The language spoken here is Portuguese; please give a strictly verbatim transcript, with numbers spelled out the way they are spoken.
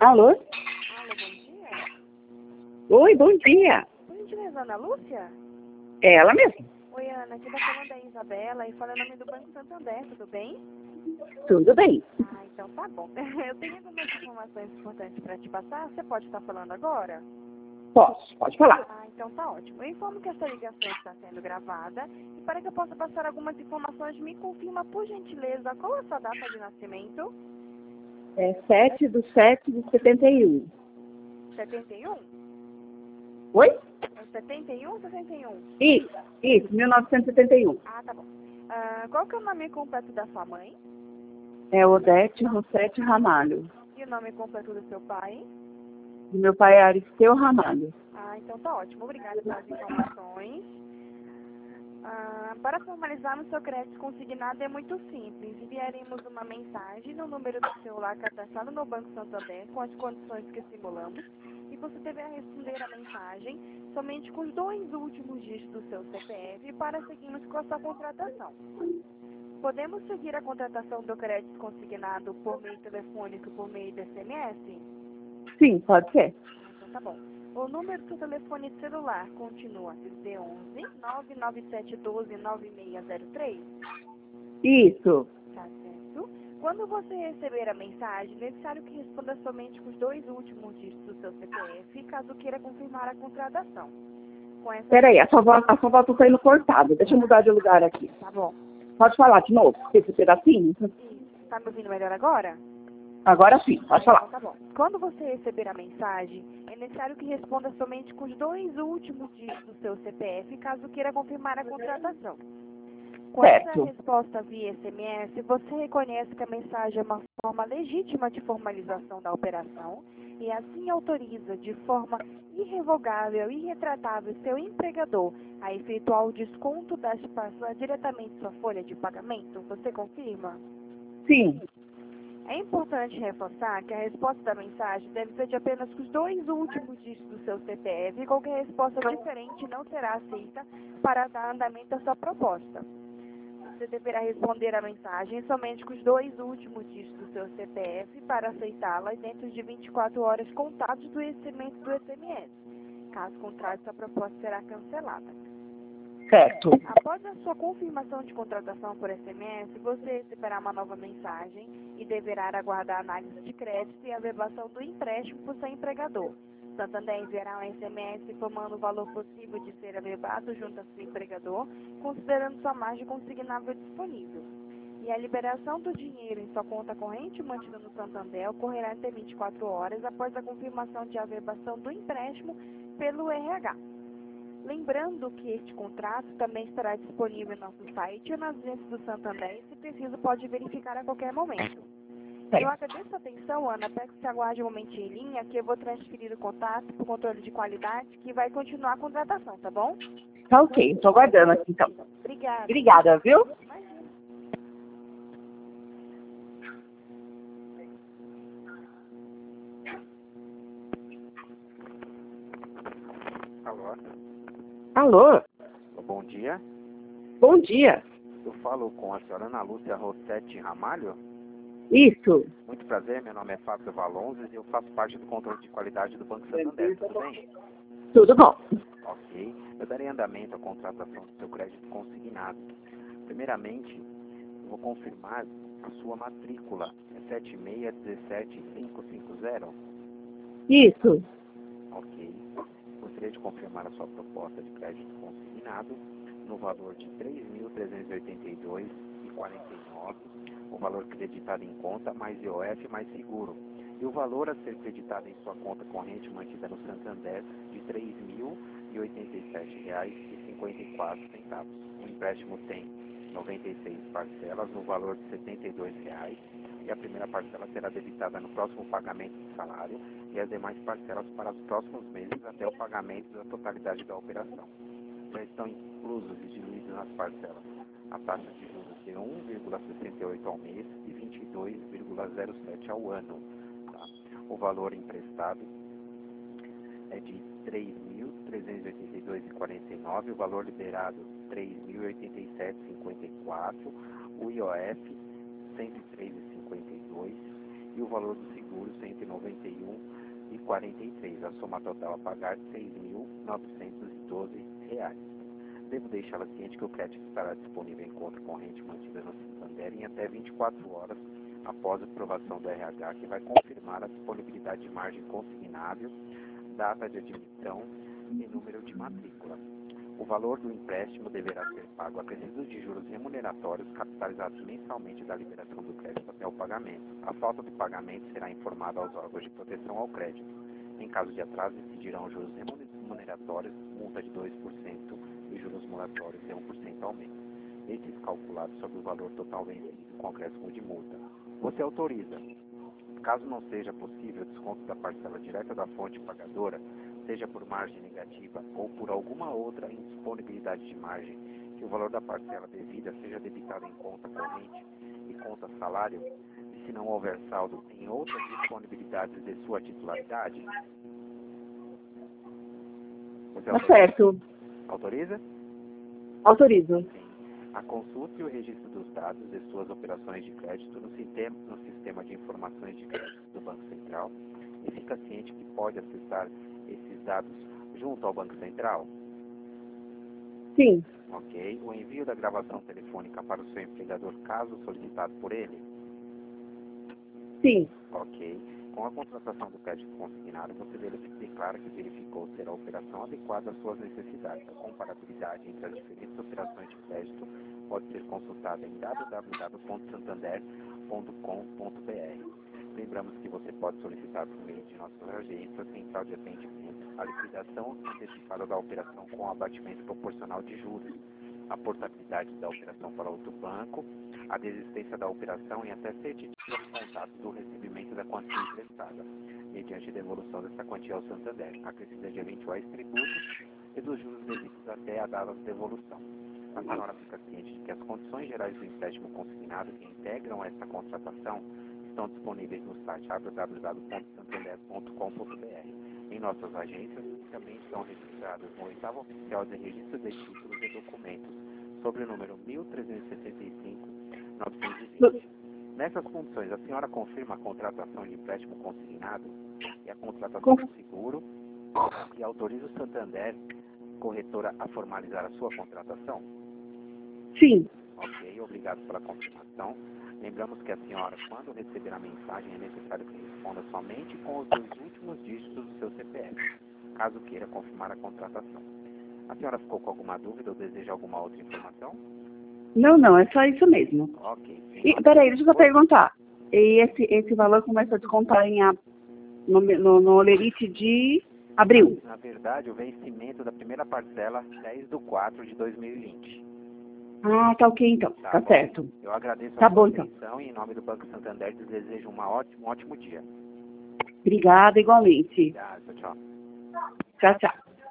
Alô? Alô, bom dia. Oi, bom dia. Por gentileza, Ana Lúcia? É ela mesma. Oi, Ana, aqui tá falando a Isabela e fala em nome do Banco Santander, tudo bem? Tudo bem. Ah, então tá bom. Eu tenho algumas informações importantes para te passar. Você pode estar falando agora? Posso, pode falar. Ah, então tá ótimo. Eu informo que essa ligação está sendo gravada e para que eu possa passar algumas informações, me confirma, por gentileza, qual é a sua data de nascimento? É sete de sete de setenta e um. setenta e um? Oi? É setenta e um ou sessenta e um? Isso, isso, mil novecentos e setenta e um. Ah, tá bom. Ah, qual que é o nome completo da sua mãe? É Odete Rossetti Ramalho. E o nome completo do seu pai? E meu pai é Aristeu Ramalho. Ah, então tá ótimo. Obrigada pelas informações. Ah, para formalizarmos seu crédito consignado é muito simples. Enviaremos uma mensagem no número do celular cadastrado no Banco Santander com as condições que simulamos e você deverá responder a mensagem somente com os dois últimos dígitos do seu C P F para seguirmos com a sua contratação. Podemos seguir a contratação do crédito consignado por meio telefônico por meio de S M S? Sim, pode ser. Ah, então tá bom. O número do seu telefone celular continua D onze nove nove sete um dois nove seis zero três? Isso. Tá certo. Quando você receber a mensagem, é necessário que responda somente com os dois últimos dígitos do seu C P F, caso queira confirmar a contratação. Com essa... Peraí, a sua voz, a sua voz tá saindo cortada. Deixa eu mudar de lugar aqui. Tá bom. Pode falar de novo, esse pedacinho? Isso. Tá me ouvindo melhor agora? Agora sim, pode falar. Então tá bom. Quando você receber a mensagem, é necessário que responda somente com os dois últimos dígitos do seu C P F, caso queira confirmar a contratação. Com essa Certo. resposta via S M S, você reconhece que a mensagem é uma forma legítima de formalização da operação e assim autoriza de forma irrevogável e irretratável seu empregador a efetuar o desconto das parcelas diretamente em sua folha de pagamento. Você confirma? Sim. É importante reforçar que a resposta da mensagem deve ser de apenas os dois últimos dígitos do seu C P F e qualquer resposta diferente não será aceita para dar andamento à sua proposta. Você deverá responder a mensagem somente com os dois últimos dígitos do seu C P F para aceitá-la dentro de vinte e quatro horas contados do recebimento do S M S. Caso contrário, sua proposta será cancelada. Certo. Após a sua confirmação de contratação por S M S, você receberá uma nova mensagem e deverá aguardar a análise de crédito e a averbação do empréstimo por seu empregador. Santander enviará um S M S informando o valor possível de ser averbado junto ao seu empregador, considerando sua margem consignável disponível. E a liberação do dinheiro em sua conta corrente mantida no Santander ocorrerá em vinte e quatro horas após a confirmação de averbação do empréstimo pelo R H. Lembrando que este contrato também estará disponível no nosso site e nas agências do Santander e, se preciso, pode verificar a qualquer momento. Eu agradeço a atenção, Ana. Peço que você aguarde um momentinho em linha, que eu vou transferir o contato para o controle de qualidade, que vai continuar a contratação, tá bom? Tá ok, estou aguardando aqui então. Obrigada. Obrigada, viu? Imagina. Alô? Alô? Bom dia. Bom dia. Eu falo com a senhora Ana Lúcia Rossetti Ramalho. Isso. Muito prazer, meu nome é Fábio Valonzes e eu faço parte do controle de qualidade do Banco Santander. Tudo bem? Tudo bom. Ok. Eu darei andamento à contratação do seu crédito consignado. Primeiramente, eu vou confirmar a sua matrícula. É sete seis um sete cinco cinco zero? Isso. Ok. Gostaria de confirmar a sua proposta de crédito consignado no valor de três mil trezentos e oitenta e dois reais e quarenta e nove centavos, o valor creditado em conta mais I O F mais seguro, e o valor a ser creditado em sua conta corrente mantida no Santander de três mil e oitenta e sete reais e cinquenta e quatro centavos. O empréstimo tem noventa e seis parcelas no valor de setenta e dois reais, e a primeira parcela será debitada no próximo pagamento do salário e as demais parcelas para os próximos meses até o pagamento da totalidade da operação. Já estão inclusos e diluídos nas parcelas a taxa de juros de um vírgula sessenta e oito ao mês e vinte e dois vírgula zero sete ao ano. Tá? O valor emprestado é de três mil trezentos e oitenta e dois reais e quarenta e nove centavos, o valor liberado três mil e oitenta e sete reais e cinquenta e quatro centavos, o I O F cento e três reais e cinquenta e dois centavos e o valor do seguro juros cento e noventa e um e quarenta e três. A soma total a pagar seis mil novecentos e doze reais. Devo deixá-la ciente que o crédito estará disponível em conta corrente mantida no Santander em até vinte e quatro horas após a aprovação do R H, que vai confirmar a disponibilidade de margem consignável, data de admissão e número de matrícula. O valor do empréstimo deverá ser pago acrescidos de juros remuneratórios capitalizados mensalmente da liberação do crédito até o pagamento. A falta do pagamento será informada aos órgãos de proteção ao crédito. Em caso de atraso, incidirão juros remuneratórios, multa de dois por cento e juros moratórios de um por cento ao mês. Esses calculados sobre o valor total vencido com acréscimo de multa. Você autoriza. Caso não seja possível o desconto da parcela direta da fonte pagadora, seja por margem negativa ou por alguma outra indisponibilidade de margem, que o valor da parcela devida seja debitado em conta corrente e conta salário, e se não houver saldo em outras disponibilidades de sua titularidade? Você Tá certo. Autoriza? Autorizo. Sim. A consulta e o registro dos dados de suas operações de crédito no sistema, no sistema de informações de crédito do Banco Central, e fica ciente que pode acessar esses dados junto ao Banco Central? Sim. Ok. O envio da gravação telefônica para o seu empregador, caso solicitado por ele? Sim. Ok. Com a contratação do crédito consignado, você declara que verificou ser a operação adequada às suas necessidades. A comparabilidade entre as diferentes operações de crédito pode ser consultada em w w w ponto santander ponto com ponto b r. Lembramos que você pode solicitar por meio de nossas agências, central de atendimento, a liquidação antecipada da operação com abatimento proporcional de juros, a portabilidade da operação para outro banco, a desistência da operação e até sete dias contatos do recebimento da quantia emprestada, mediante devolução dessa quantia ao Santander, acrescida de eventuais tributos e dos juros devidos até a data de devolução. A senhora fica ciente de que as condições gerais do empréstimo consignado que integram esta contratação estão disponíveis no site w w w ponto santander ponto com ponto b r. Em nossas agências também estão registradas no oitavo oficial de registro de títulos e documentos, sobre o número mil trezentos e sessenta e cinco ponto novecentos e vinte. Nessas condições, a senhora confirma a contratação de empréstimo consignado e a contratação do seguro e autoriza o Santander, corretora, a formalizar a sua contratação? Sim. Ok, obrigado pela confirmação. Lembramos que a senhora, quando receber a mensagem, é necessário que responda somente com os dois últimos dígitos do seu C P F, caso queira confirmar a contratação. A senhora ficou com alguma dúvida ou deseja alguma outra informação? Não, não, é só isso mesmo. Ok. E, peraí, deixa eu perguntar. E esse, esse valor começa a descontar em a, no, no, no Olerite de abril? Na verdade, o vencimento da primeira parcela, dez de quatro de dois mil e vinte. Ah, tá ok então. Tá, tá certo. Eu agradeço tá a bom, sua atenção então. E em nome do Banco Santander, desejo uma ótimo, um ótimo dia. Obrigada, igualmente. Obrigado, tchau. Tchau, tchau.